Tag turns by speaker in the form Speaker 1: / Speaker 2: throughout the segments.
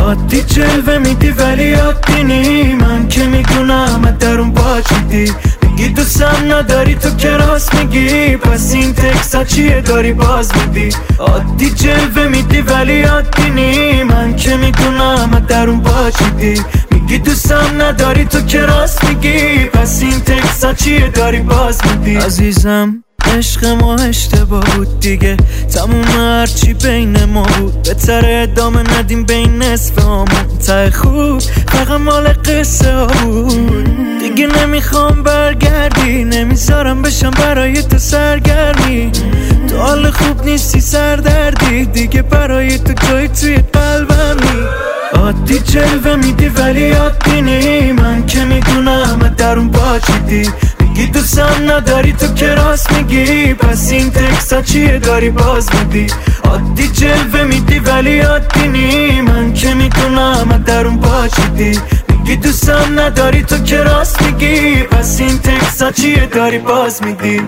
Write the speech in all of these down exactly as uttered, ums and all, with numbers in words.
Speaker 1: عادی جلوه میدی ولی عادی نی، من که میدونم درون باچیدی. میگی دوستم نداری تو که راست میگی، پس این تکسا چیه داری باز میدی. عادی جلوه میدی ولی عادی نی، من که میدونم درون باچیدی. میگی دوستم نداری تو که راست میگی، پس این تکسا چیه داری باز میدی. عزیزم عشق ما اشتباه بود دیگه، تموم هرچی بین ما بود. بهتره ادامه ندیم بین نصف همون، ته خوب فقط مال قصه ها بود. دیگه نمیخوام برگردی، نمیذارم بشم برای تو سرگرمی. تو حال خوب نیستی سردردی، دیگه برای تو جای توی قلبمی. عادی جلوه میدی ولی عادی نی، من که میدونم درون باچیدی. میگی دوستم نداری تو که راست میگی، پس این تکسا چیه داری باز میدی. عادی جلوه میدی ولی عادی نی، من که میدونم درون باچیدی. میگی دوستم نداری تو که راست میگی، پس این تکسا چیه داری باز میدی.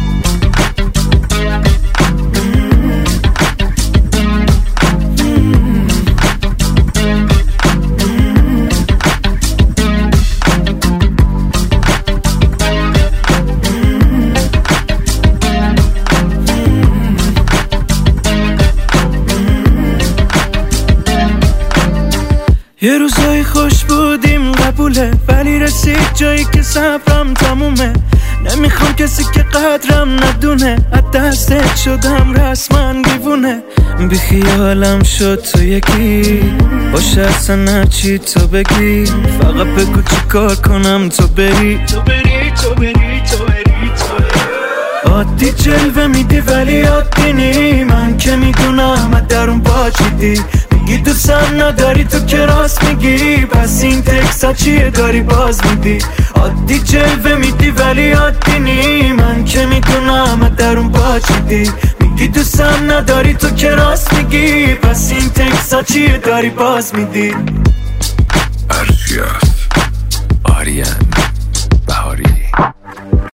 Speaker 1: یه روزای خوش بودیم قبوله، ولی رسید جایی که صبرم تمومه. نمیخوام کسی که قدرم ندونه، از دستت شدم رسما دیوونه. بی خیالم شد تو یکی، باشه اصلا هرچی تو بگی. فقط بگو چی کار کنم تو بری تو بری تو بری تو بری تو بری. عادی جلوه میدی ولی عادی نی، من که میدونم درون باچیدی. میگی دوستم نداری تو که راست میگی، پس این تکسا چیه داری باز میدی. عادی جلوه میدی ولی عادی نی، من که میدونم درون باچیدی. میگی دوستم نداری تو که راست میگی، پس این تکسا چیه داری باز میدی.
Speaker 2: ارشیاس آریان